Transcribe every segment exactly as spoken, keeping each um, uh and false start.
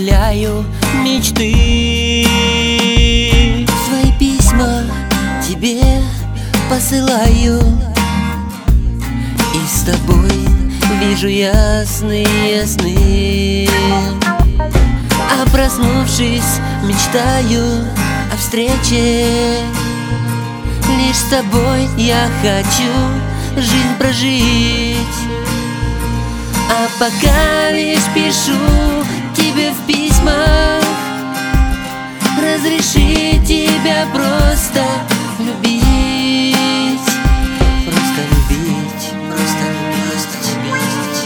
исправляю мечты. Свои письма тебе посылаю, и с тобой вижу ясные сны. А проснувшись, мечтаю о встрече. Лишь с тобой я хочу жизнь прожить. А пока лишь пишу тебе в письмах: разреши тебя просто любить. Просто любить, просто любить,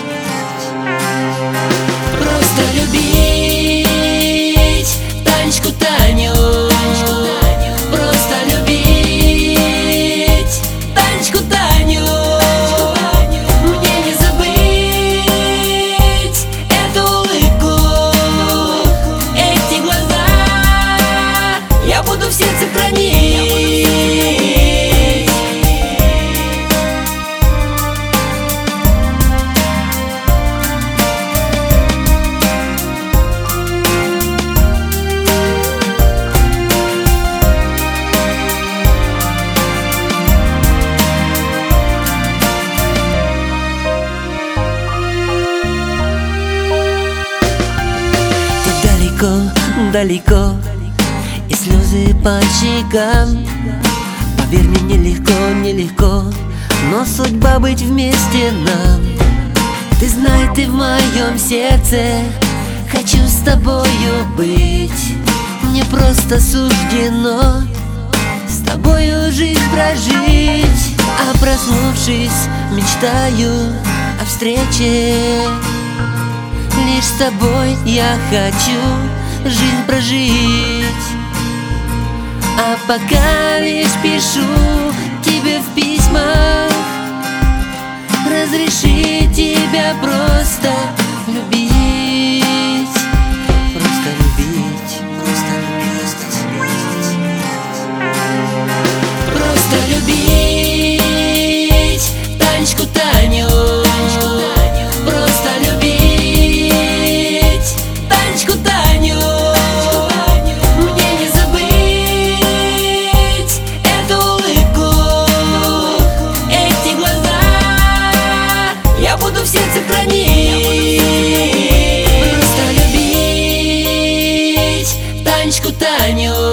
просто любить Танечку Таню. Просто любить Танечку Таню. Мне не забыть эту улыбку, эти глаза. Я буду в сердце хранить. Далеко, и слезы по щекам. Поверь мне, нелегко, нелегко, но судьба быть вместе нам. Ты знай, ты в моем сердце, хочу с тобою быть. Мне просто суждено с тобою жизнь прожить. А проснувшись, мечтаю о встрече. Лишь с тобой я хочу жизнь прожить. А пока лишь пишу тебе в письмах: разреши тебя просто любить. Просто любить, просто любить, просто любить Танечку Таню. Просто любить Танечку Таню. В сердце хранить. Просто любить Танечку Таню.